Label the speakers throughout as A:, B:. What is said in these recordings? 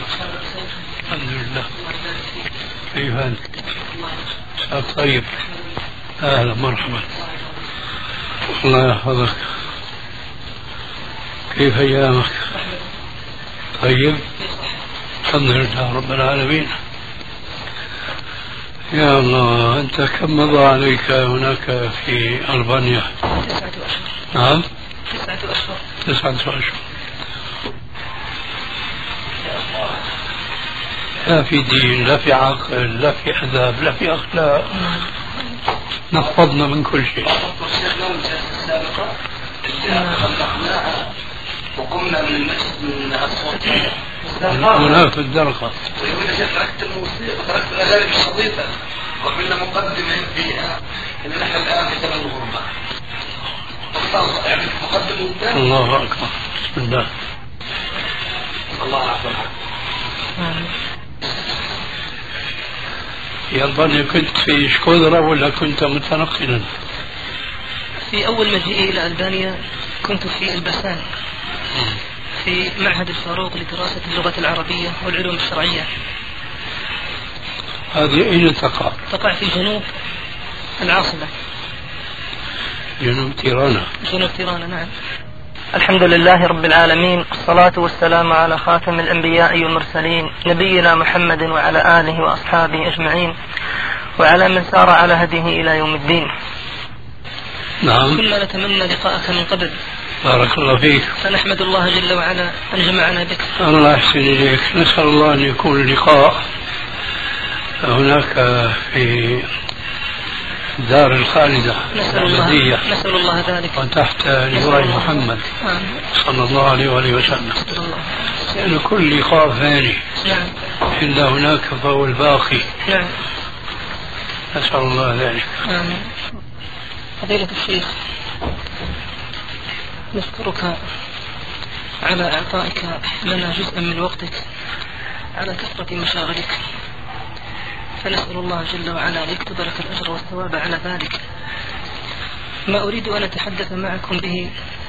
A: الحمد لله. كيف أنت؟ طيب. أهلا مرحبا. الله يحفظك. كيف أيامك؟ طيب. الحمد لله رب العالمين. يا الله، أنت كم مضى عليك هناك في ألبانيا؟
B: 9 أشهر.
A: نعم؟
B: 9 أشهر.
A: 9 أشهر. لا في دين، لا في عقل، لا في أدب، لا في أخلاق. نفضنا من كل شيء.
C: وقمنا من المسجد من الصوتية
A: هناك في الدرقة.
C: ويقول شيخ تركت الموسيقى وتركت الأغاني الشريطة وعملنا مقدمة فيها إن نحن الآن في زمن الغربة. يعني مقدمة
A: الله أكبر. بسم الله.
C: الله أعلم.
A: يا ألبانيا كنت في شكودرا ولا كنت متنقلا؟
B: في أول مجيئي إلى ألبانيا كنت في البسان في معهد الفاروق لدراسة اللغة العربية والعلوم الشرعية.
A: هذه أين تقع؟
B: تقع في جنوب العاصمة.
A: جنوب تيرانا.
B: جنوب تيرانا، نعم. الحمد لله رب العالمين، الصلاة والسلام على خاتم الأنبياء والمرسلين نبينا محمد وعلى آله وأصحابه أجمعين وعلى من سار على هديه إلى يوم الدين.
A: نعم.
B: كنا نتمنى لقاءك من قبل.
A: بارك الله فيك.
B: فنحمد الله جل وعلا أن جمعنا بك.
A: الله يحسن إليك. نسأل الله أن يكون اللقاء هناك في دار الخالدة الأبدية.
B: نسأل الله ذلك.
A: وتحت لواء محمد صلى الله عليه وآله وسلم. يعني كل لقاء فاني.
B: نعم.
A: إلا هناك فهو الباقي.
B: نعم.
A: نسأل الله ذلك.
B: آمين. فضيلة الشيخ، نشكرك على إعطائك لنا جزءا من وقتك على كثرة مشاغلك، فنسأل الله جل وعلا أن يكتب لك الأجر والثواب على ذلك. ما أريد أن أتحدث معكم به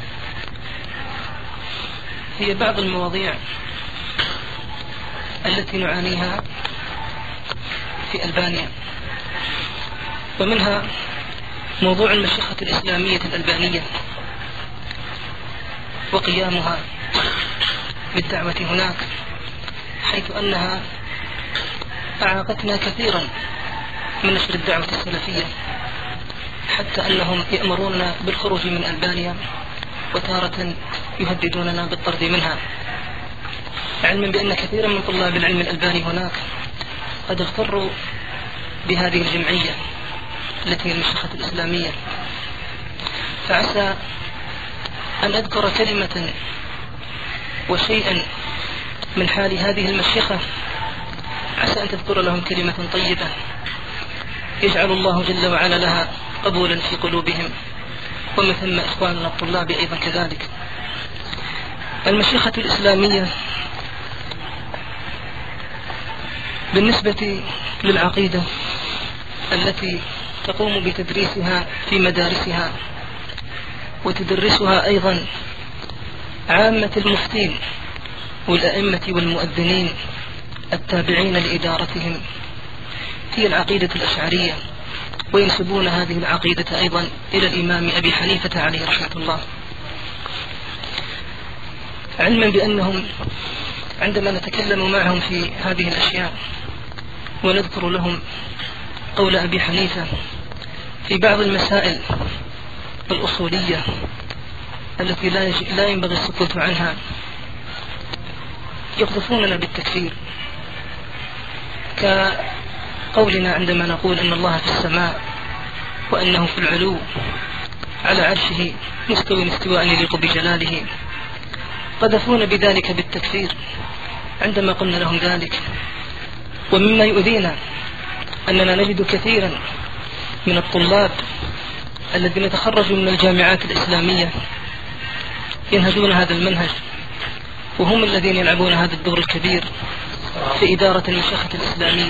B: هي بعض المواضيع التي نعانيها في ألبانيا، ومنها موضوع المشيخة الإسلامية الألبانية وقيامها بالدعوة هناك، حيث أنها أعاقتنا كثيرا من نشر الدعوة السلفية، حتى أنهم يأمروننا بالخروج من ألبانيا وتارة يهددوننا بالطرد منها، علما بأن كثيرا من طلاب العلم الألباني هناك قد اغتروا بهذه الجمعية التي هي المشيخة الإسلامية. فعسى أن أذكر كلمة وشيئا من حال هذه المشيخة، عسى أن تذكر لهم كلمة طيبة يجعل الله جل وعلا لها قبولا في قلوبهم، ومن ثم إخواننا الطلاب أيضا كذلك. المشيخة الإسلامية بالنسبة للعقيدة التي تقوم بتدريسها في مدارسها وتدرسها أيضا عامة المفتين والأئمة والمؤذنين التابعين لإدارتهم، هي العقيدة الأشعرية، وينسبون هذه العقيدة أيضا إلى الإمام أبي حنيفة عليه رحمة الله، علما بأنهم عندما نتكلم معهم في هذه الأشياء ونذكر لهم قول أبي حنيفة في بعض المسائل الأصولية التي لا ينبغي السكوت عنها، يقذفوننا بالتكفير، كقولنا عندما نقول أن الله في السماء وأنه في العلو على عرشه مستوى استواء يليق بجلاله، قذفونا بذلك بالتكفير عندما قلنا لهم ذلك. ومما يؤذينا أننا نجد كثيرا من الطلاب الذين تخرجوا من الجامعات الإسلامية ينهجون هذا المنهج، وهم الذين يلعبون هذا الدور الكبير في إدارة المشيخة الإسلامية.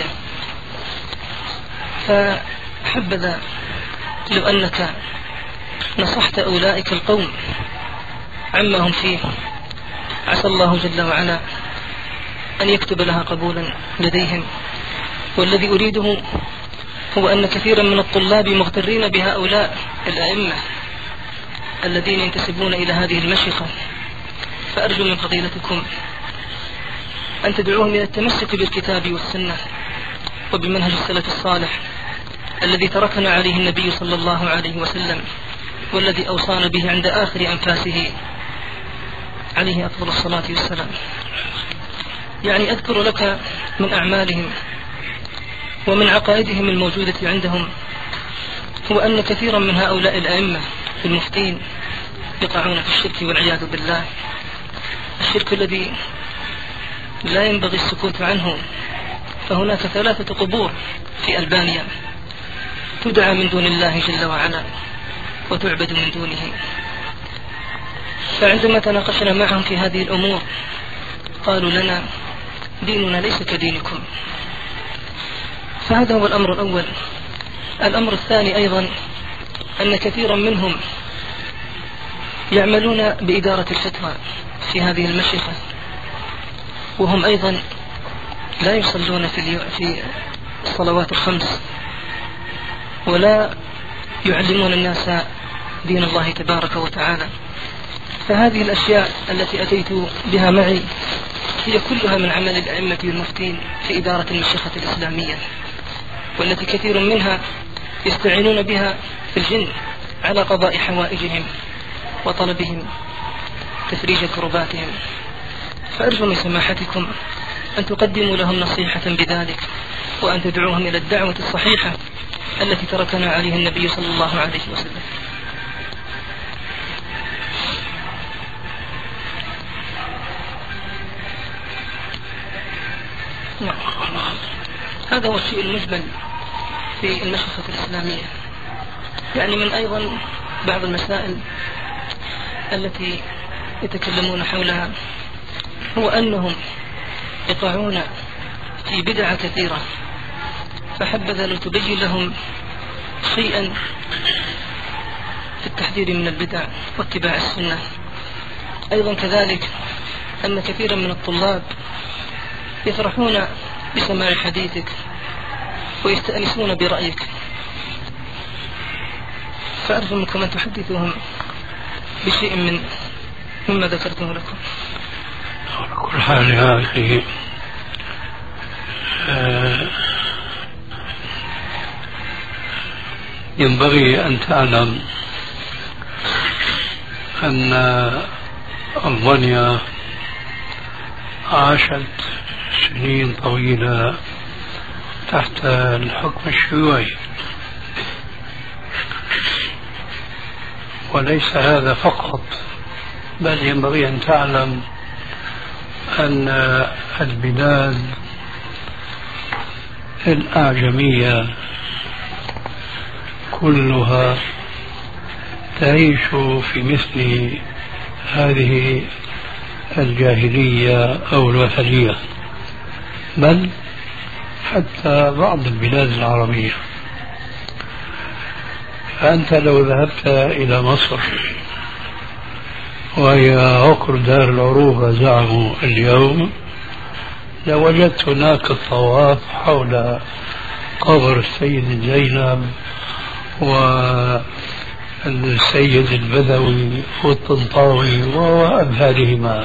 B: فحبذا لو أنك نصحت أولئك القوم عما هم فيه، عسى الله جل وعلا أن يكتب لها قبولا لديهم. والذي أريده هو أن كثيرا من الطلاب مغترين بهؤلاء الأئمة الذين ينتسبون إلى هذه المشيخة، فأرجو من فضيلتكم أن تدعوهم إلى التمسك بالكتاب والسنة وبمنهج السلف الصالح الذي تركنا عليه النبي صلى الله عليه وسلم، والذي أوصانا به عند آخر أنفاسه عليه أفضل الصلاة والسلام. يعني أذكر لك من أعمالهم ومن عقائدهم الموجودة عندهم هو أن كثيرا من هؤلاء الأئمة المفتين يقعون في الشرك والعياذ بالله، الشرك الذي لا ينبغي السكوت عنه. فهناك 3 قبور في ألبانيا تدعى من دون الله جل وعلا وتعبد من دونه. فعندما تناقشنا معهم في هذه الأمور قالوا لنا ديننا ليس كدينكم. فهذا هو الأمر الأول. الأمر الثاني أيضا أن كثيرا منهم يعملون بإدارة الفتوى في هذه المشيخة، وهم أيضا لا يصلون في الصلوات الخمس ولا يعلمون الناس دين الله تبارك وتعالى. فهذه الأشياء التي أتيت بها معي هي كلها من عمل الأئمة والمفتين في إدارة المشيخة الإسلامية، والتي كثير منها يستعينون بها في الجن على قضاء حوائجهم وطلبهم تفريج كرباتهم. فأرجو من سماحتكم أن تقدموا لهم نصيحة بذلك، وأن تدعوهم إلى الدعوة الصحيحة التي تركنا عليه النبي صلى الله عليه وسلم. هذا هو الشيء المجمل في المشيخة الإسلامية. يعني من أيضا بعض المسائل التي يتكلمون حولها هو أنهم يقعون في بدع كثيرة، فحبذا لو تبين لهم شيئا في التحذير من البدع واتباع السنة. أيضا كذلك أن كثيرا من الطلاب يفرحون بسماع حديثك ويستأنسون برأيك، فأرجو منكم أن تحدثوهم بشيء مما ذكرته لكم.
A: على كل حال يا أخي ينبغي أن تعلم أن ألبانيا عاشت سنين طويلة تحت الحكم الشيوعي، وليس هذا فقط، بل ينبغي أن تعلم أن البلاد الأعجمية كلها تعيش في مثل هذه الجاهلية أو الوثنية، بل حتى بعض البلاد العربية. فأنت لو ذهبت إلى مصر وهي عقر دار العروبة زعموا اليوم، لوجدت هناك الطواف حول قبر السيد زينب والسيد البدوي والطنطاوي وأمثالهما.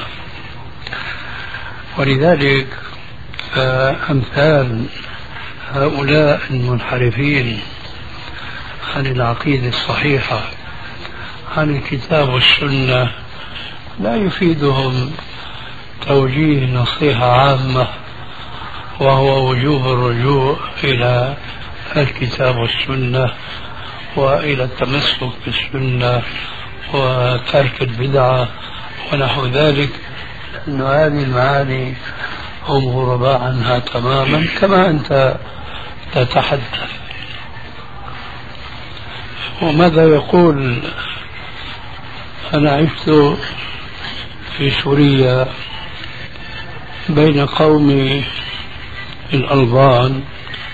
A: ولذلك فأمثال هؤلاء المنحرفين عن العقيدة الصحيحة عن الكتاب والسنة لا يفيدهم توجيه نصيحة عامة، وهو وجوب الرجوع إلى الكتاب والسنة وإلى التمسك بالسنة وترك البدعة ونحو ذلك، لأن هذه المعاني هم غرباء عنها تماما كما أنت تتحدث. وماذا يقول؟ أنا عشت في سوريا بين قوم الألبان،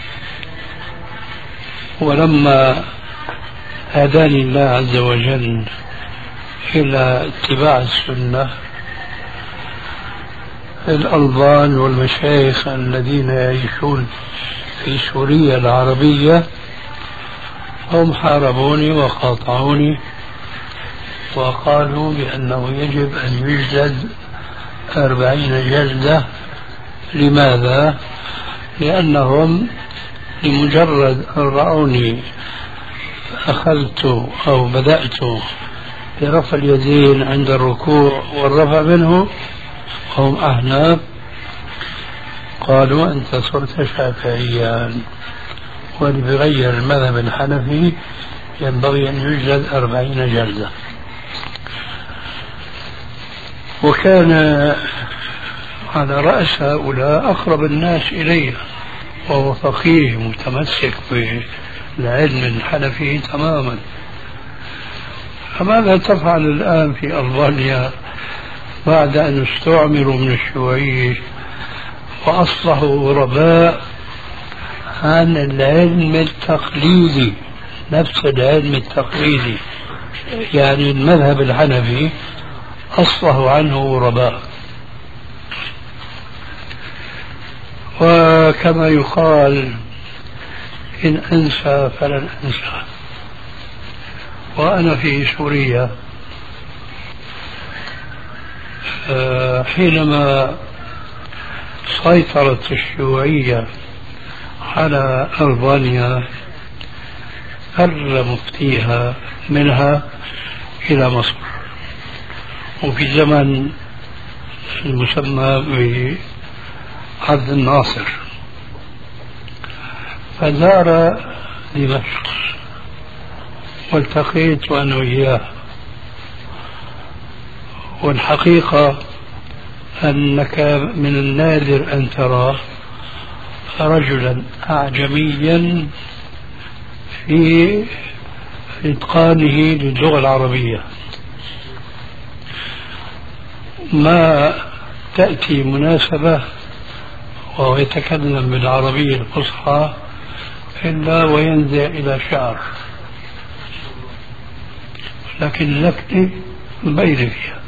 A: ولما هداني الله عز وجل إلى اتباع السنة الألبان والمشايخ الذين يعيشون في سوريا العربية هم حاربوني وقاطعوني وقالوا بأنه يجب أن يجلد 40 جلدة. لماذا؟ لأنهم لمجرد أن رأوني أخذت أو بدأت برفع اليدين عند الركوع والرفع منه وهم أحناف قالوا أنت صرت شافعيا، واللي بغير المذهب الحنفي ينبغي أن يجلد 40 جلدة. وكان على رأس هؤلاء أقرب الناس إلي وهو فقيه متمسك بالعلم الحنفي تماما. فماذا تفعل الآن في ألبانيا بعد أن استعمروا من الشيوعية وأصبحوا غرباء عن العلم التقليدي، نفس العلم التقليدي يعني المذهب الحنفي أصبحوا عنه غرباء. وكما يقال إن أنسى فلن أنسى. وأنا في سوريا حينما سيطرت الشيوعية على ألبانيا فر مفتيها منها إلى مصر، وفي زمن المسمى بعبد الناصر، فزار دمشق والتقيت أنا وإياه. والحقيقة أنك من النادر أن ترى رجلا أعجميا في إتقانه للغة العربية. ما تأتي مناسبة وهو يتكلم بالعربية الفصحى إلا وينزع إلى شعر، لكن اللكنة بين فيها.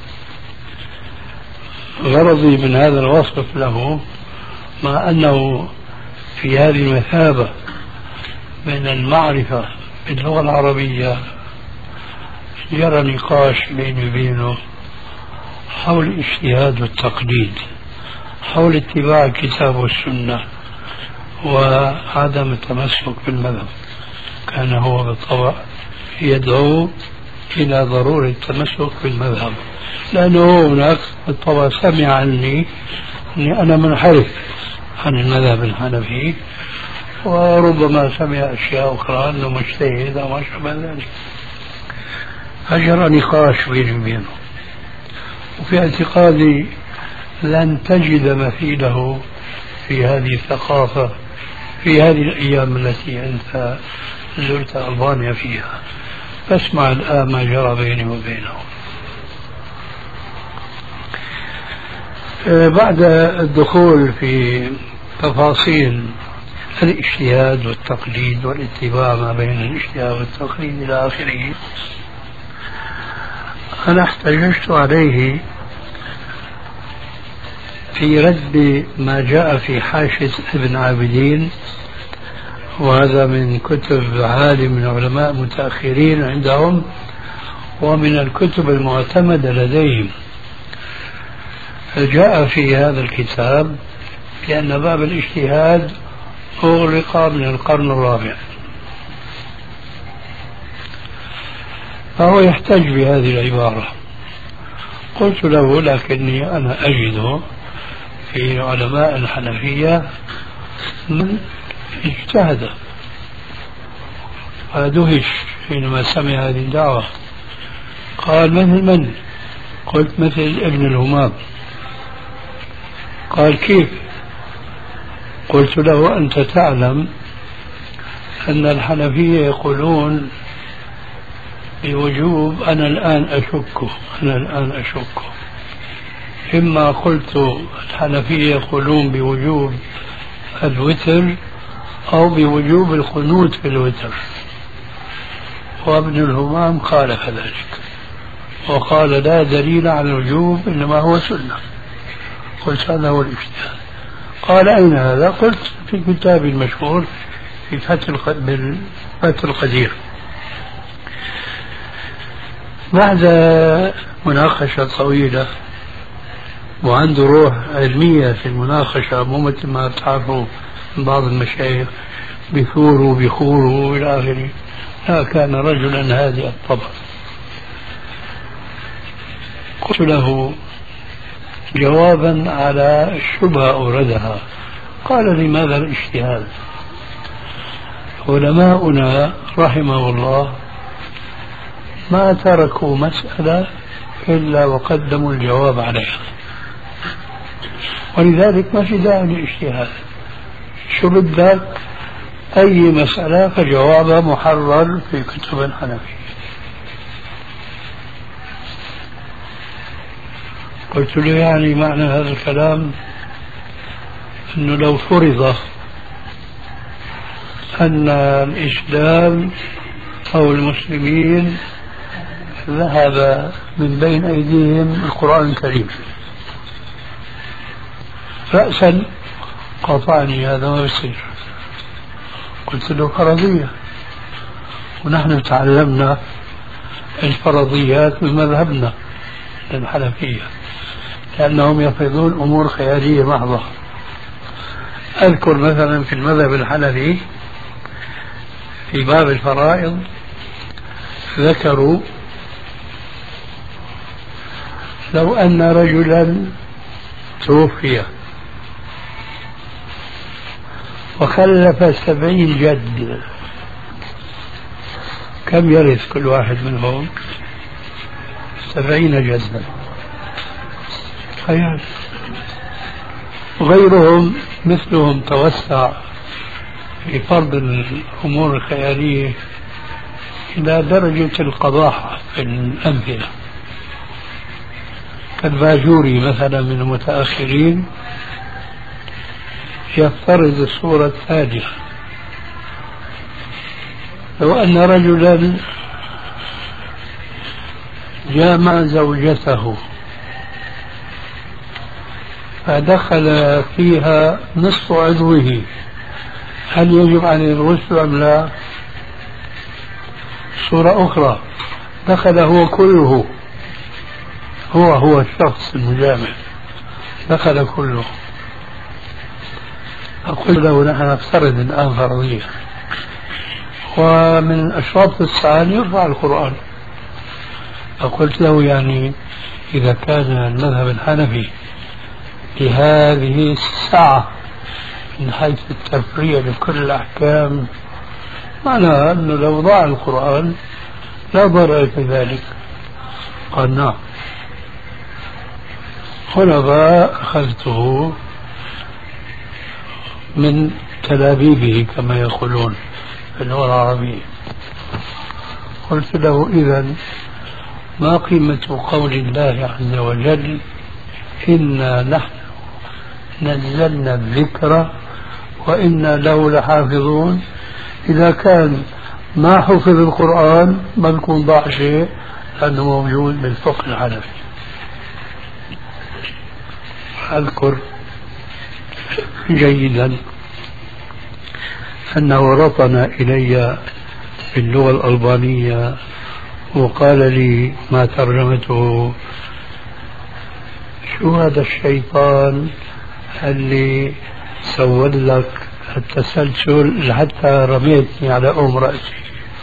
A: غرضي من هذا الوصف له مع أنه في هذه المثابة من المعرفة باللغة العربية جرى نقاش بيني وبينه حول الاجتهاد والتقليد، حول اتباع الكتاب والسنة وعدم التمسك بالمذهب. كان هو بالطبع يدعو إلى ضرورة التمسك بالمذهب، لأنه هناك بالطبع سمع عني أني أنا منحرف عن المذهب الحنفي، وربما سمع أشياء أخرى أنه مجتهد أو ما شابه ذلك. فجرى نقاش بيني وبينه، وفي اعتقادي لن تجد مثيله في هذه الثقافة في هذه الأيام التي أنت زرت ألبانيا فيها. فاسمع الآن ما جرى بيني وبينه. بعد الدخول في تفاصيل الاجتهاد والتقليد والاتباع ما بين الاجتهاد والتقليد إلى آخره، أنا احتججت عليه في رد ما جاء في حاشية ابن عابدين، وهذا من كتب عالم من علماء متأخرين عندهم ومن الكتب المعتمدة لديهم. جاء في هذا الكتاب بأن باب الاجتهاد أغلق من القرن الرابع، فهو يحتج بهذه العبارة. قلت له لكني أنا أجد في علماء الحنفية من اجتهد. فدهش حينما سمع هذه الدعوة، قال مثل من؟ قلت مثل ابن الهمام. قال كيف؟ قلت له أنت تعلم أن الحنفية يقولون بوجوب. أنا الآن أشك إما قلت الحنفية يقولون بوجوب الوتر أو بوجوب القنوت في الوتر، وابن الهمام قال كذلك وقال لا دليل على الوجوب إنما هو سنة. قلت هذا هو الاجتهاد. قال أين هذا؟ قلت في كتابي المشهور في فتح القدير. بعد مناقشة طويلة وعنده روح علمية في المناقشة، مو مثل ما تعرفوا بعض المشايخ بيثوروا بيخوروا إلى آخره، لا، كان رجلا هادئ الطبع. قلت له جوابا على الشبهة أوردها، قال لماذا الاجتهاد؟ علماؤنا رحمه الله ما تركوا مسألة إلا وقدموا الجواب عليها، ولذلك ما في داعي للاجتهاد. شو بدك؟ أي مسألة فجوابها محرر في كتب الحنفية. قلت له يعني معنى هذا الكلام أنه لو فرض أن الإسلام أو المسلمين ذهب من بين أيديهم القرآن الكريم، رأسا قاطعني هذا ما بصير. قلت له فرضية، ونحن تعلمنا الفرضيات من مذهبنا الحنفية، لأنهم يفرضون أمور خيالية محضة. أذكر مثلا في المذهب الحنفي في باب الفرائض ذكروا لو أن رجلا توفي وخلف 70 جد، كم يرث كل واحد منهم؟ 70 جدا. خيال. غيرهم مثلهم توسع في فرض الأمور الخيالية إلى درجة القباحة في الأمثلة، كالباجوري مثلا من المتأخرين يفترض الصورة التالية: لو أن رجلا جامع زوجته فدخل فيها نصف عضوه، هل يجب عليه الغسل أم لا؟ صورة أخرى: دخل هو كله، هو الشخص المجامع دخل كله، أقول له نحن نفترض الآن فرضية، ومن أشراط الساعة يرفع القرآن. فقلت له يعني إذا كان المذهب الحنفي بهذه الساعة من حيث التفريع لكل الأحكام، معناها أنه لو ضاع القرآن لا ضرر في ذلك. قال نعم. هنا بقى أخذته من تلابيبه كما يقولون في اللغة العربية. قلت له إذن ما قيمة قول الله عز وجل: إنا نحن نزلنا الذكر وإنا له لحافظون؟ إذا كان ما حفظ القرآن ما يكون ضاع شيء، لأنه موجود بالفقه الحنفي. أذكر جيدا أنه رطن إلي باللغة الألبانية وقال لي ما ترجمته: شو هذا الشيطان اللي سود لك التسلسل حتى رميتني على رأسي؟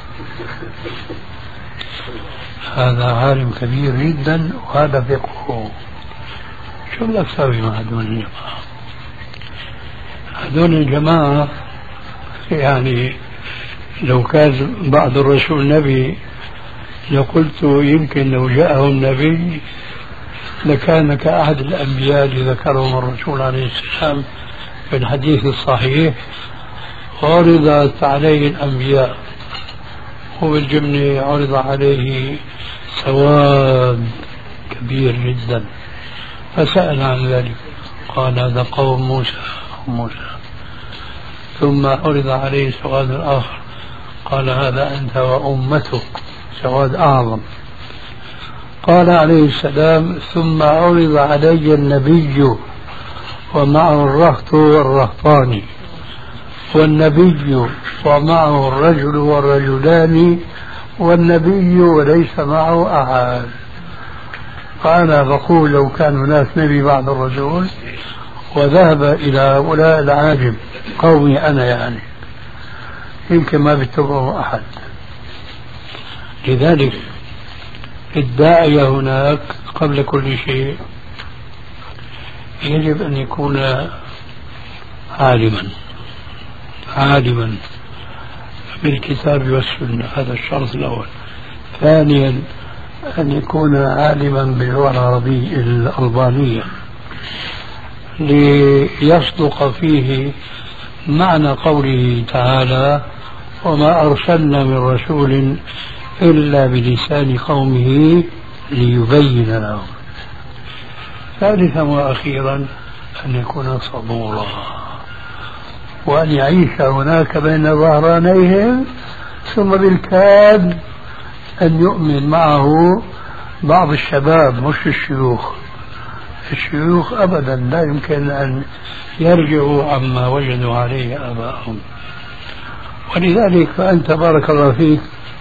A: هذا عالم كبير جدا وهذا فقهه. شو بدك تسوي مع هذول الجماعة؟ هذول الجماعة يعني لو كان بعد الرسول نبي لقلت يمكن لو جاءهم نبي لكان كأحد الأنبياء اللي ذكرهم الرسول عليه السلام في الحديث الصحيح: عرضت عليه الأنبياء وبالجملة عرض عليه سواد كبير جدا، فسأل عن ذلك قال: هذا قوم موسى. ثم عرض عليه سواد آخر قال: هذا أنت وأمتك، سواد أعظم. قال عليه السلام: ثم عرض علي النبي ومعه الرهط والرهطان، والنبي ومعه الرجل والرجلان، والنبي وليس معه أحد. فأنا بقول لو كان هناك نبي بعد الرسول وذهب إلى هؤلاء العاجم قومي أنا يعني يمكن ما بيتبعه أحد. لذلك الداعية هناك قبل كل شيء يجب أن يكون عالما بالكتاب والسنة، هذا الشرط الأول. ثانيا أن يكون عالما باللغة العربية الألبانية ليصدق فيه معنى قوله تعالى وما أرسلنا من رسول إلا بلسان قومه ليبين لهم. ثالثا وأخيرا أن يكون صبورا وأن يعيش هناك بين ظهرانيهم، ثم بالكاد أن يؤمن معه بعض الشباب مش الشيوخ. الشيوخ أبدا لا يمكن أن يرجعوا عما وجدوا عليه آباءهم. ولذلك فأنت بارك الله فيك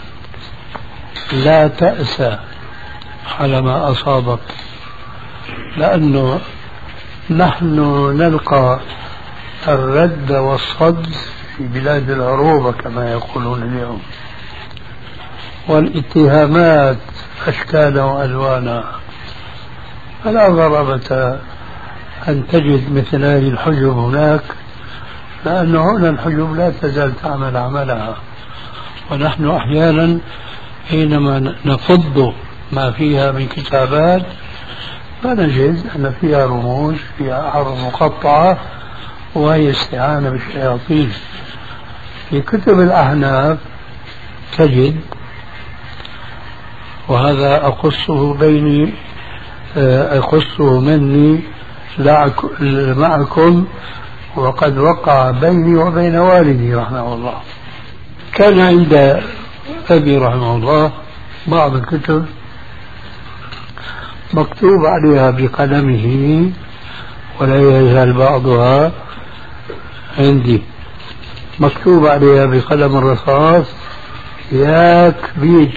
A: لا تأسى على ما أصابك، لأنه نحن نلقى الرد والصد في بلاد العروبة كما يقولون اليوم، والاتهامات أشكالا وألوانا. فلا غرابة أن تجد مثل هذه الحجب هناك، لأن هنا الحجب لا تزال تعمل عملها. ونحن أحيانا حينما نفض ما فيها من كتابات فنجد أن فيها رموز، فيها أحرف مقطعة، وهي استعانة بالشياطين. في كتب الأحناف تجد، وهذا أقصه مني معكم، وقد وقع بيني وبين والدي رحمه الله. كان عند أبي رحمه الله بعض الكتب مكتوب عليها بقلمه، ولا يزال بعضها عندي مكتوب عليها بقلم الرصاص ياك بيج.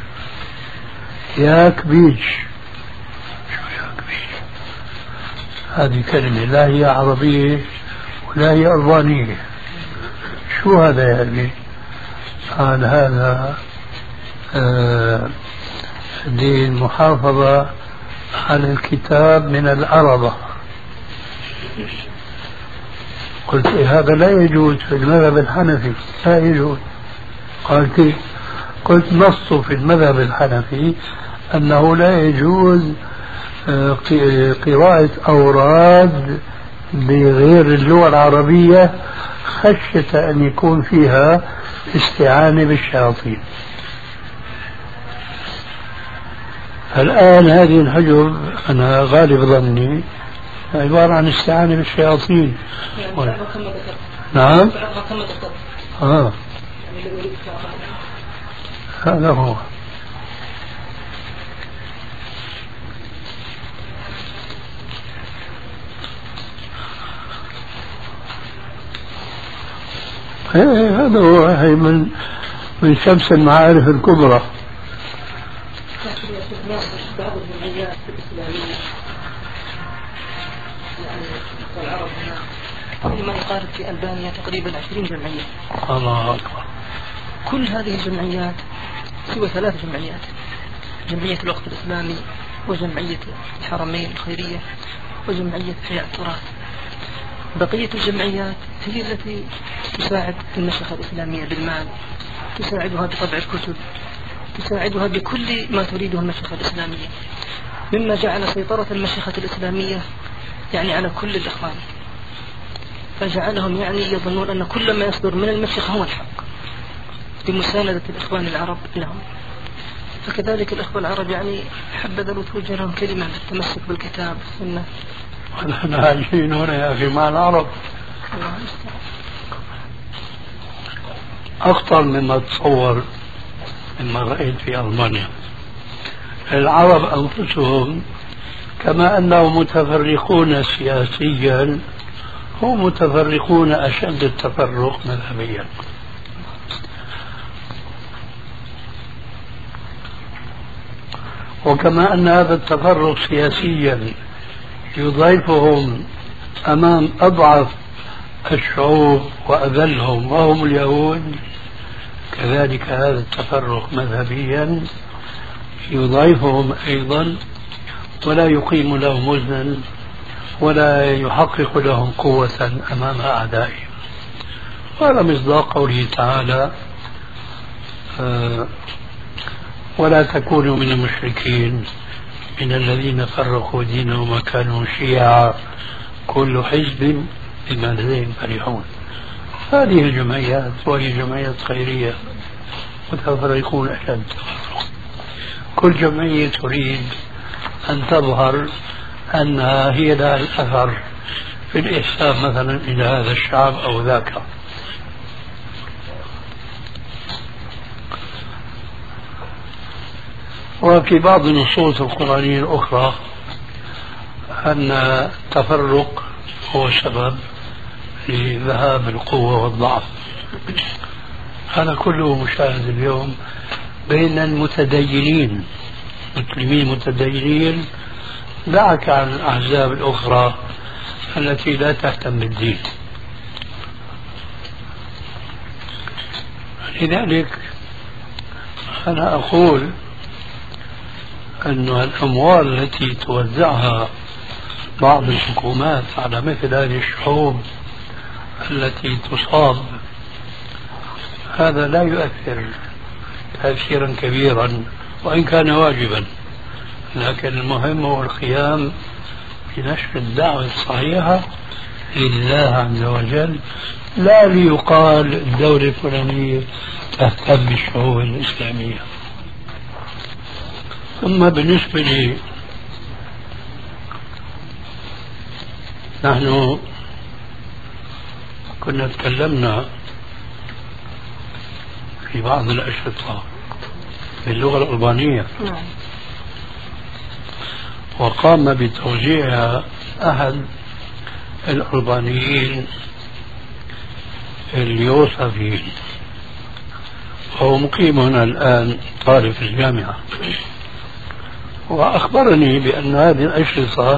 A: ياك بيج، شو ياك بيج؟ هذه كلمة لا هي عربية ولا هي ألبانية. شو هذا يعني؟ قال هذا دي المحافظة على الكتاب من العربة. قلت هذا لا يجوز في المذهب الحنفي، لا يجوز. قال كيف؟ قلت نص في المذهب الحنفي أنه لا يجوز قراءة أوراد بغير اللغة العربية خشية أن يكون فيها استعانة بالشياطين. الآن هذه الحجب أنا غالب ظني عبارة عن استعانة بالشياطين. نعم. هذا هو. هذا هو. هي من شمس المعارف الكبرى.
B: بعض الجمعيات الإسلامية يعني العرب هنا لما يقارب في ألبانيا تقريبا 20 جمعية.
A: الله أكبر.
B: كل هذه الجمعيات سوى 3 جمعيات: جمعية الوقف الإسلامي، وجمعية الحرمين الخيرية، وجمعية إحياء التراث. بقية الجمعيات هي التي تساعد المشيخة الإسلامية بالمال، تساعدها بطبع الكتب، تساعدها بكل ما تريده المشيخة الإسلامية، مما جعل سيطرة المشيخة الإسلامية يعني على كل الإخوان، فجعلهم يعني يظنون أن كل ما يصدر من المشيخة هو الحق بمساندة الإخوان العرب لهم. فكذلك الإخوة العرب يعني حبذا لو توجه لهم كلمة بالتمسك بالكتاب والسنة.
A: ونحن عايشين هنا يا أخي مع العرب أخطر مما تصور مما رأيت في ألمانيا. العرب أنفسهم كما أنهم متفرقون سياسيا هم متفرقون أشد التفرق مذهبيا. وكما أن هذا التفرق سياسيا يضيفهم أمام أضعف الشعوب وأذلهم وهم اليهود، كذلك هذا التفرق مذهبيا يضيفهم أيضا ولا يقيم لهم وزنا ولا يحقق لهم قوة أمام أعدائهم. وهذا مصداق قوله تعالى: ولا تكونوا من المشركين من الذين فرقوا دينهم وكانوا شيعا كل حزب بما لديهم فرحون. هذه الجمعيات وهي جمعيات خيرية متفرقون أشد تفرق. كل جمعية تريد أن تظهر أنها هي لها الأثر في الإحسان مثلا إلى هذا الشعب أو ذاك. وفي بعض النصوص القرآنية الأخرى أن التفرق هو سبب لذهاب القوة والضعف. هذا كله مشاهد اليوم بين المتدينين، مسلمين متدينين، دعك عن الأحزاب الأخرى التي لا تهتم بالدين. لذلك أنا أقول أن الأموال التي توزعها بعض الحكومات على مثل هذه الشعوب التي تصاب، هذا لا يؤثر تأثيرا كبيرا وإن كان واجبا، لكن المهم هو القيام بنشر الدعوة الصحيحة لله عز وجل، لا ليقال الدولة الفلانية تهتم بالشعوب الإسلامية. ثم بالنسبة لي نحن كنا تكلمنا في بعض الأشرطة باللغة الألبانية، وقام بتوزيعها أحد الألبانيين اليوسفيين، وهو مقيم هنا الآن طالب في الجامعة. وأخبرني بأن هذه الأشرطة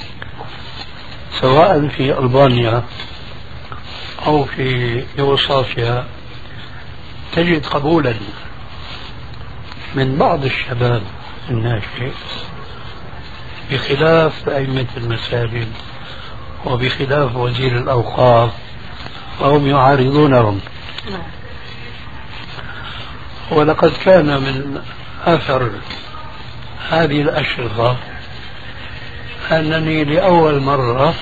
A: سواء في ألبانيا أو في يوغوسلافيا تجد قبولا من بعض الشباب الناشئ، بخلاف أئمة المساجد وبخلاف وزير الأوقاف، وهم يعارضونهم. ولقد كان من أثر هذه الأشرطة أنني لأول مرة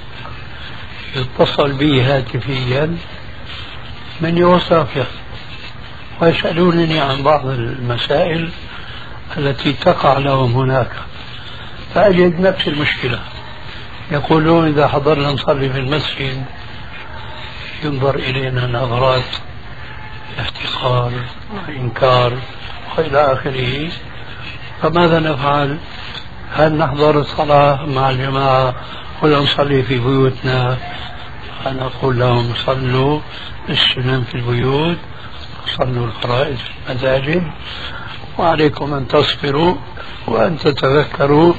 A: يتصل بي هاتفيا من يوغوسلافيا ويسألونني عن بعض المسائل التي تقع لهم هناك، فأجد نفس المشكلة. يقولون إذا حضرنا نصلي في المسجد ينظر إلينا نظرات افتخار وإنكار وإلى آخره، فماذا نفعل؟ هل نحضر الصلاة مع الجماعة ولا نصلي في بيوتنا؟ فنقول لهم صلوا السنن في البيوت، صلوا الفرائض في المساجد، وعليكم أن تصبروا وأن تتذكروا.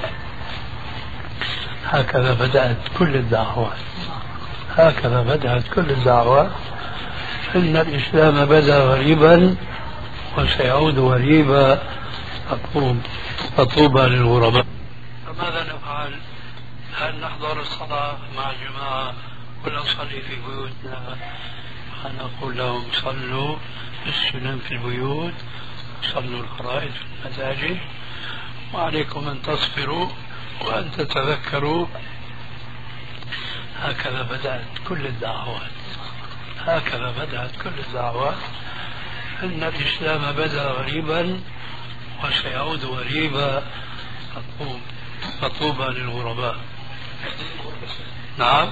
A: هكذا بدأت كل الدعوات، هكذا بدأت كل الدعوات، إن الإسلام بدأ غريبا وسيعود غريبا فطوبى للغرباء. فماذا نفعل؟ هل نحضر الصلاة مع الجماعة ولا نصلي في بيوتنا؟ فنقول لهم صلوا السنن في البيوت، صلوا الفرائض في المساجد، وعليكم أن تصبروا وأن تتذكروا. هكذا بدأت كل الدعوات، هكذا بدأت كل الدعوات، إن الإسلام بدأ غريبا وسيعود غريبا فطوبى للغرباء. نعم،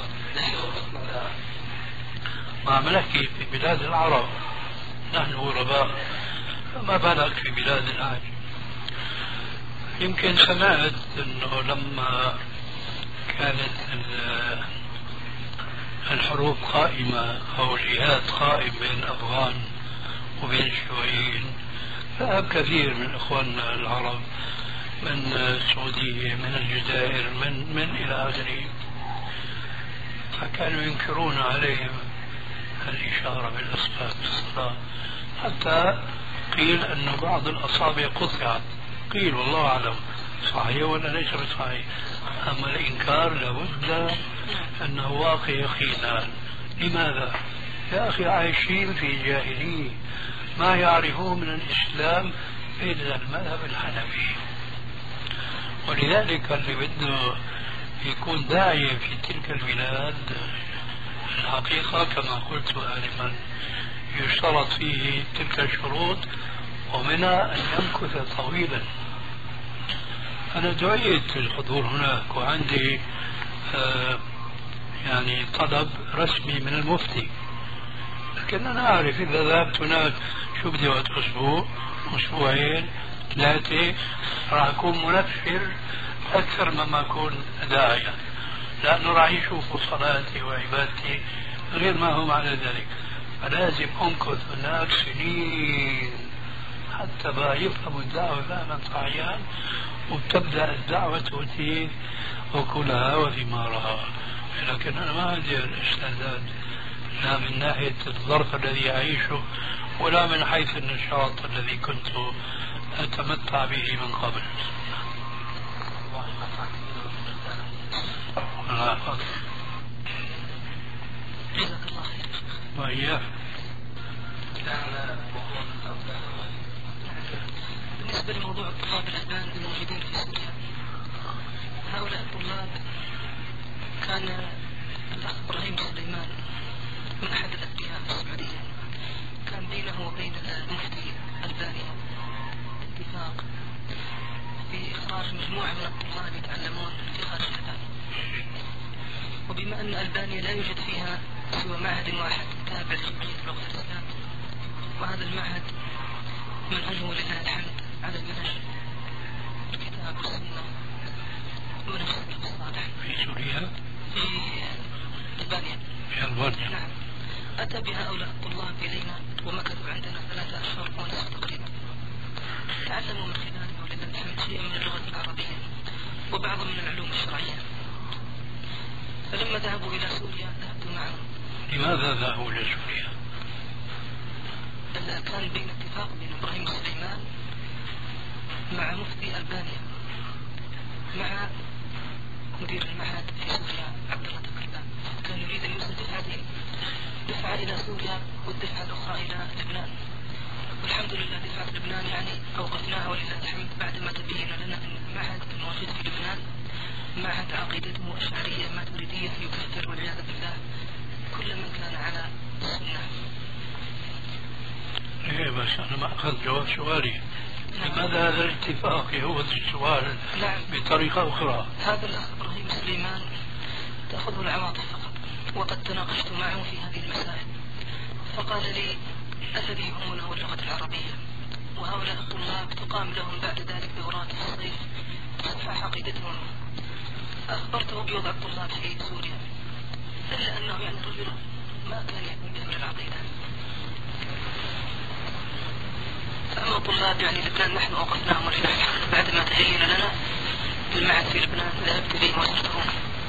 A: ما نحكي في بلاد العرب نحن غرباء، فما بالك في بلاد الأعجم. يمكن سمعت أنه لما كانت الحروب قائمة أو الجهاد قائم بين الأفغان وبين الشيوعيين، ذهب كثير من إخواننا العرب من السعودية من الجزائر من إلى آخره، فكانوا ينكرون عليهم الإشارة بالأصبع بالصلاة، حتى قيل أن بعض الأصابع قطعت، قيل والله أعلم صحيح ولا ليس بصحيح. أما الإنكار لابد أنه واقع يقينا. لماذا؟ يا أخي عايشين في جاهلية، ما يعرفون من الإسلام إلا المذهب الحنفي، ولذلك اللي بده يكون داعية في تلك البلاد الحقيقة كما قلت آنفا يشترط فيه تلك الشروط، ومنها أن يمكث طويلا. أنا دعيت للحضور هناك وعندي يعني طلب رسمي من المفتي، لكن أنا أعرف إذا ذهبت هناك شو بدي وقت أسبوع أسبوعين 3 راح أكون منفر أكثر مما أكون داعية، لأنه راح يشوفوا صلاتي وعبادتي غير ما هم على ذلك. فلازم أمكث هناك سنين حتى بقى يفهموا الدعوة فهما صحيحا، وتبدأ الدعوة تؤتي أكلها وثمارها. لكن أنا ما عندي الاستعداد لا من ناحية الظرف الذي أعيشه ولا من حيث النشاط الذي كنت أتمتع به من قبل.
B: جزاك الله خير.
A: وإياك.
B: بالنسبة لموضوع الطلاب الألبان الموجودين في سوريا، هؤلاء الطلاب كان الأخ إبراهيم سليمان من أحد الأتباع في السعودية، كان بينه وبين المفتي ألبانيا اتفاق في إخراج مجموعة من الطلاب يتعلمون في خارج ألبانيا، وبما أن ألبانيا لا يوجد فيها سوى معهد واحد تابع لجمعية لغة الإسلام، وهذا المعهد منهجه ولله الحمد على المنهج الكتاب والسنة ومنهج السلف الصالح.
A: في سوريا؟
B: في ألبانيا.
A: في ألبانيا.
B: نعم. أتى بهؤلاء الطلاب إلينا ومكثوا عندنا 3 أشهر ونصف تقريبا، تعلموا من خلاله ولله الحمد شيئا من اللغة العربية وبعضا من العلوم الشرعية. فلما ذهبوا إلى سوريا ذهبت معهم.
A: لماذا ذهبوا إلى سوريا؟
B: كان بين اتفاق بين إبراهيم سليمان مع مفتي ألبانيا مع مدير المعهد في سوريا عبد الله تقريبا، كان يريد أن يوصل دفعتين، دفعة إلى سوريا والدفعة الأخرى إلى لبنان. والحمد لله دفعة لبنان يعني أوقفناها ولله الحمد بعدما تبين لنا أن المعهد الموجود في لبنان معهد عقيدته أشعرية ماتريدية يكفر والعياذ بالله كل من كان على السنة.
A: إيه بس أنا ما أخذت جواب سؤالي. لماذا هذا الاتفاق هو السؤال بطريقة أخرى؟
B: هذا الأخ إبراهيم سليمان تأخذه العواطف فقط، وقد تناقشت معه في هذه المسائل، فقال لي الذي يهمنا هو اللغة العربية، وهؤلاء الطلاب تقام لهم بعد ذلك دورات في الصيف تصحح عقيدتهم. أخبرته بوضع الطلاب في سوريا، إلا أنه يعني الرجل ما كان يهتم بأمر العقيدة. أما الطلاب يعني لبنان نحن أوقفناهم ولله الحمد بعد ما تبين لنا المعهد في لبنان ذهبت به وزرتهم.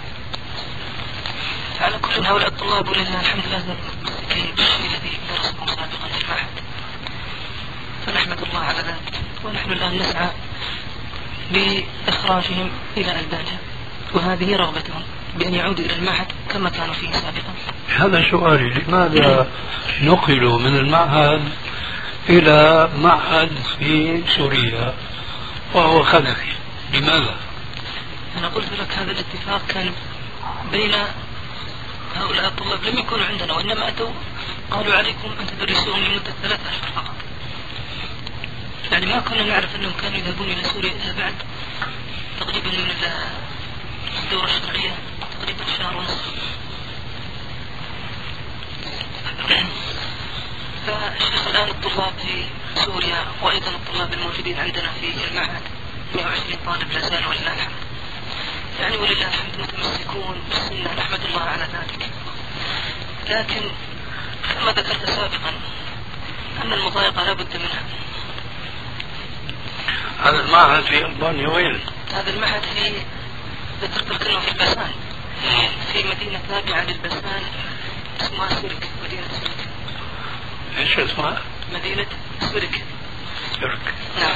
B: على كل هؤلاء الطلاب ولله الحمد لازم متمسكين بالشيء الذي درسهم سابقا في المعهد، فنحمد الله على ذلك. ونحن الآن نسعى بإخراجهم إلى ألبانيا، وهذه رغبتهم بأن يعودوا إلى المعهد كما كانوا فيه سابقا.
A: هذا سؤالي، لماذا نقلوا من المعهد إلى معهد في سوريا وهو خلفي؟ لماذا؟
B: أنا قلت لك هذا الاتفاق كان بين هؤلاء الطلاب، لم يكونوا عندنا وإنما أتوا قالوا عليكم أن تدرسوهم لمدة 3 أشهر فقط. يعني ما كنا نعرف أنهم كانوا يذهبون إلى سوريا إلا بعد تقريبا من الدورة الشرعية تقريبا 1.5 شهر. فالشيخ الآن الطلاب في سوريا وأيضا الطلاب الموجودين عندنا في المعهد 120 طالب لا زالوا ولله الحمد، يعني ولله الحمد متمسكون بالسنة، نحمد الله على ذلك. لكن كما ذكرت سابقا أن المضايقة لا بد منها.
A: هذا المعهد في ألبانيا وين؟
B: هذا المعهد في ذكرت لك أنه في البسان، في مدينة تابعة للبسان اسمها سرك، مدينة سرك.
A: ايش اسمها؟
B: مدينة سرك.
A: سرك.
B: نعم.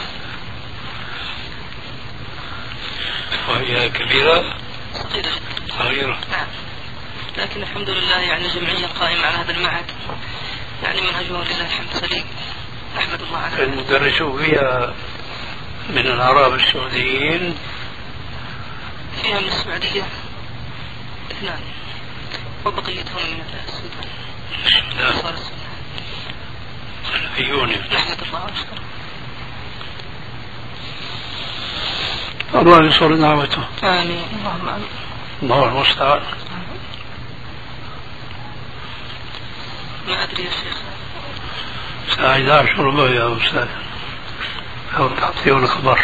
A: وهي كبيرة؟
B: صغيرة جدا.
A: صغيرة.
B: نعم. لكن الحمد لله يعني جمعية قائمة على هذا المعهد، يعني منهجه لله الحمد سليم، نحمد الله على ذلك.
A: المدرسون فيها من العرب السعوديين؟
B: فيها من السعودية 2 وبقيتهم من السودان. صار السودان.
A: سلفيون.
B: نحمد الله ونشكره.
A: الله ينصر دعوته.
B: آمين اللهم آمين.
A: الله المستعان.
B: ما أدري يا شيخ.
A: الساعة 11 وربع يا أستاذ، أو تعطيون خبر.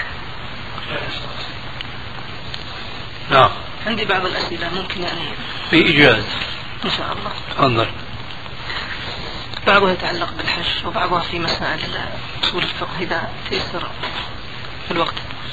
A: نعم.
B: عندي بعض الأسئلة ممكن يعني
A: بإيجاز
B: إن شاء الله.
A: تفضل.
B: بعضها يتعلق بالحج وبعضها في مسائل أصول الفقه إذا تيسر في الوقت.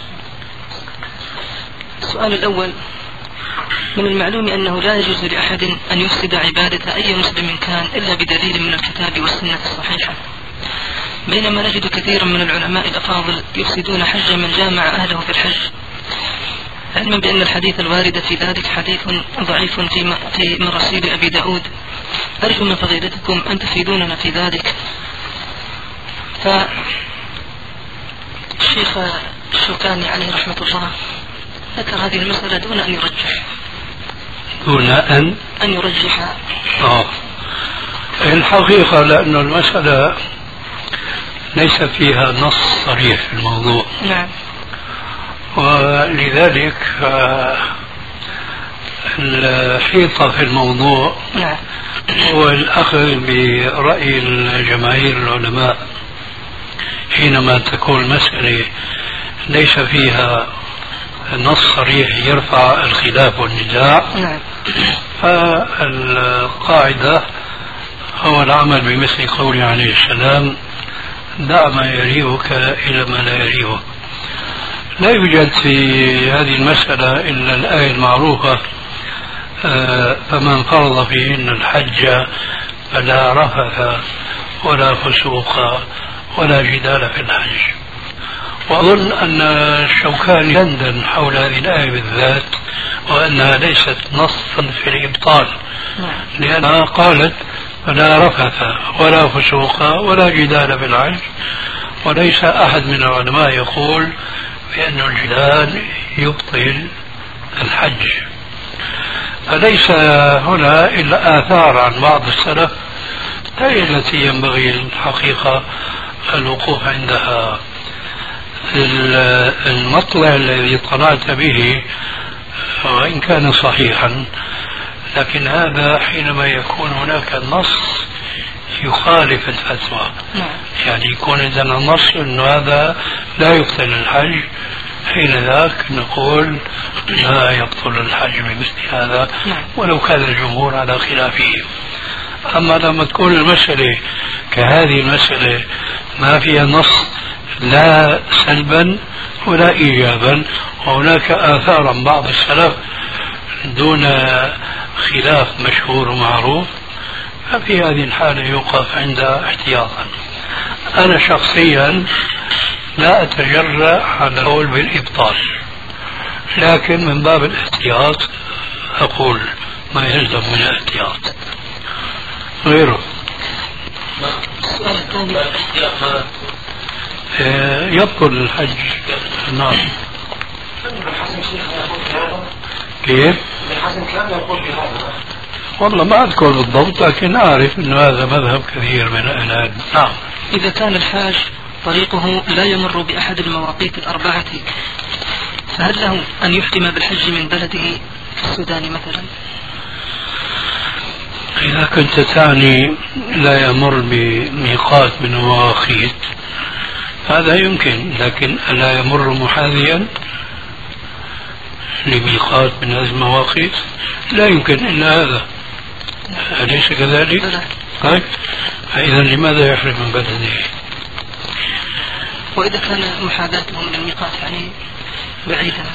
B: السؤال الأول: من المعلوم أنه لا يجوز لأحد أن يفسد عبادة أي مسلم كان إلا بدليل من الكتاب والسنة الصحيحة، بينما نجد كثيرا من العلماء الأفاضل يفسدون حج من جامع أهله في الحج، علما بأن الحديث الوارد في ذلك حديث ضعيف في مراسيل أبي داود. أرجو من فضيلتكم أن تفيدوننا في ذلك. فالشيخ الشوكاني عليه رحمة الله ذكر هذه المسألة دون أن يرجح.
A: دون أن
B: يرجح.
A: الحقيقة لأن المسألة ليس فيها نص صريح في الموضوع.
B: نعم.
A: ولذلك الحيطة في الموضوع
B: نعم.
A: هو الأخذ برأي الجماهير العلماء حينما تكون المسألة ليس فيها نص صريح يرفع الخلاف والنزاع.
B: نعم.
A: فالقاعدة هو العمل بمثل قوله عليه السلام: دع ما يريبك إلى ما لا يريبك. لا يوجد في هذه المسألة إلا الآية المعروفة: فمن فرض فيهن الحج فلا رفث ولا فسوق ولا جدال في الحج. وأظن أن الشوكاني دندن حول هذه الآية بالذات وأنها ليست نصا في الإبطال، لأنها قالت فلا رفث ولا فسوق ولا جدال في الحج، وليس أحد من العلماء يقول بأن الجدال يبطل الحج. فليس هنا إلا آثار عن بعض السلف هي التي ينبغي الحقيقة الوقوف عندها. المطلع الذي طلعت به وإن كان صحيحا، لكن هذا حينما يكون هناك نص يخالف الفتوى. يعني يكون إذا النص أنه هذا لا يبطل الحج، حين ذاك نقول لا يبطل الحج بمثل هذا ولو كان الجمهور على خلافه. أما لما تكون المسألة كهذه المسألة ما فيها نص لا سلبا ولا إيجابا، وهناك آثار عن بعض السلف دون خلاف مشهور ومعروف، ففي هذه الحالة يوقف عند احتياطا. أنا شخصيا لا أتجرأ على القول بالإبطال، لكن من باب الاحتياط أقول ما يلزم من الاحتياط غيره.
B: السؤال الثاني:
A: يبطل الحج. نعم. كيف؟ والله ما أذكر بالضبط، لكن أعرف أن هذا مذهب كثير من أهل العلم. نعم.
B: إذا كان الحاج طريقه لا يمر بأحد المواقيت الأربعة، فهل له أن يحرم بالحج من بلده في السودان مثلا؟
A: إذا كنت تعني لا يمر بميقات من المواقيت هذا يمكن، لكن لا يمر محاذيا لميقات من هذه المواقيت لا يمكن إلا هذا. أليس كذلك؟ طيب فإذا لماذا يحرم من بلده؟
B: وإذا كان محاذاتهم للميقات يعني بعيدا،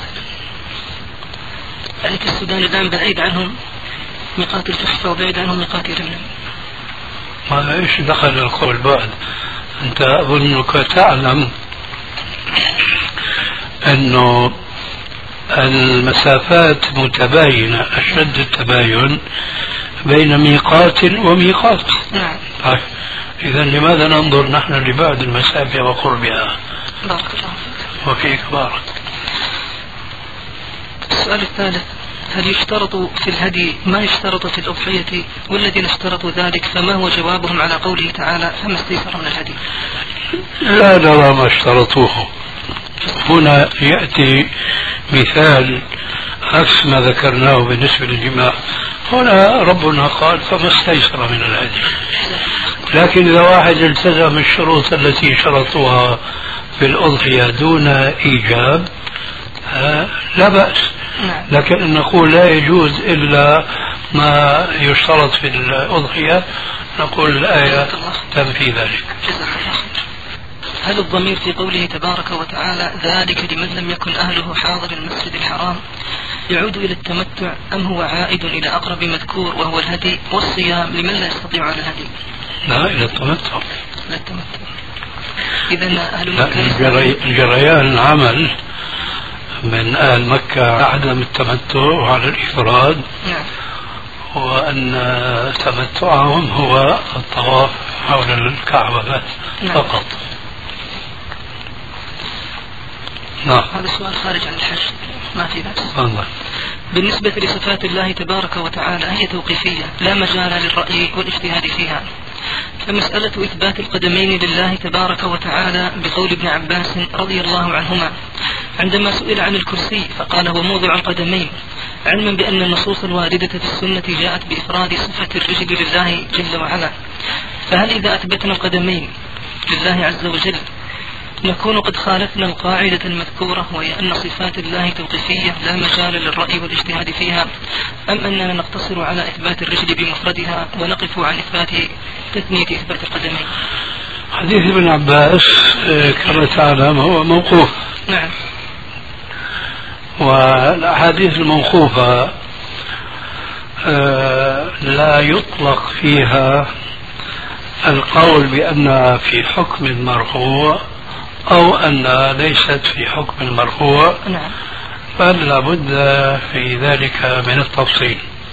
B: يعني كالسودان الآن بعيد عنهم ميقات الجحفة وبعيد عنهم ميقات يرملم.
A: ما إيش دخل القول بعد؟ أنت أظنك تعلم أنه المسافات متباينة أشد التباين بين ميقات وميقات.
B: نعم.
A: طيب إذا لماذا ننظر نحن لبعد المسافة وقربها؟
B: بارك الله فيك.
A: وفيك بارك.
B: السؤال الثالث: هل يشترط في الهدي ما يشترط في الأضحية؟ والذين اشترطوا ذلك فما هو جوابهم على قوله تعالى فما استيسر من الهدي؟
A: لا نرى ما اشترطوه. هنا يأتي مثال عكس ما ذكرناه بالنسبة للجماع. هنا ربنا قال فما استيسر من الهدي، لكن إذا واحد التزم الشروط التي شرطوها في الأضحية دون إيجاب لا بأس. لكن أن نقول لا يجوز إلا ما يشترط في الأضحية، نقول الآية تنفي ذلك.
B: هل الضمير في قوله تبارك وتعالى ذلك لمن لم يكن أهله حاضر المسجد الحرام يعود إلى التمتع أم هو عائد إلى أقرب مذكور وهو الهدي والصيام لمن لا يستطيع على الهدي؟
A: لا، إلى التمتع.
B: إلى التمتع. إذا أهل مكة
A: جريان العمل من أهل مكة عدم التمتع على الإفراد.
B: نعم.
A: وأن تمتعهم هو الطواف حول الكعبة بس. نعم. فقط. نعم.
B: هذا السؤال خارج عن الحج ما في بأس.
A: الله.
B: بالنسبة لصفات الله تبارك وتعالى هي توقيفية لا مجال للرأي والاجتهاد فيها، فمسألة إثبات القدمين لله تبارك وتعالى بقول ابن عباس رضي الله عنهما عندما سئل عن الكرسي فقال هو موضع القدمين، علما بأن النصوص الواردة في السنة جاءت بإفراد صفة الرجل لله جل وعلا، فهل إذا أثبتنا القدمين لله عز وجل نكون قد خالفنا القاعدة المذكورة وهي أن صفات الله توقيفية لا مجال للرأي والاجتهاد فيها، أم أننا نقتصر على إثبات الرجل بمفردها ونقف عن إثبات تثنية إثبات القدمين؟
A: حديث ابن عباس كما تعلم هو موقوف.
B: نعم.
A: والأحاديث الموقوفة لا يطلق فيها القول بأنها في حكم المرفوع أو أنها ليست في حكم المرفوع.
B: نعم.
A: بل لابد في ذلك من التفصيل.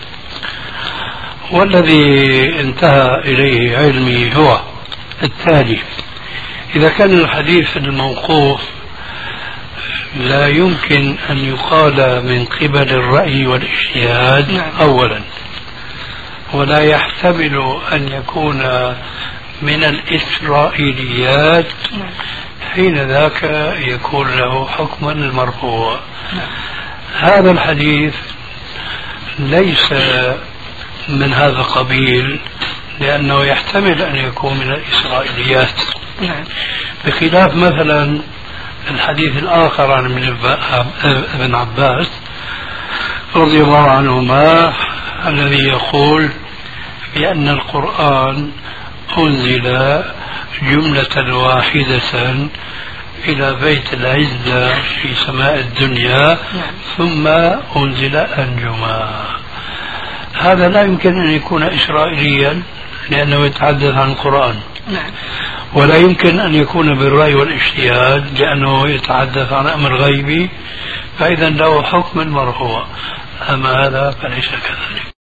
A: والذي انتهى إليه علمي هو التالي: إذا كان الحديث الموقوف لا يمكن أن يقال من قبل الرأي والاجتهاد.
B: نعم.
A: أولا، ولا يحتمل أن يكون من الإسرائيليات.
B: نعم.
A: حين ذاك يكون له حكما المرفوع. هذا الحديث ليس من هذا القبيل لأنه يحتمل أن يكون من الإسرائيليات. بخلاف مثلا الحديث الآخر عن ابن عباس رضي الله عنهما الذي يقول بأن القرآن أنزل جملة واحدة إلى بيت العزة في سماء الدنيا ثم أنزل أنجما. هذا لا يمكن أن يكون إسرائيليا لأنه يتحدث عن القرآن. ولا يمكن أن يكون بالرأي والاجتهاد لأنه يتحدث عن أمر غيبي، فإذا له حكم مرفوع. أما هذا فليس كذلك.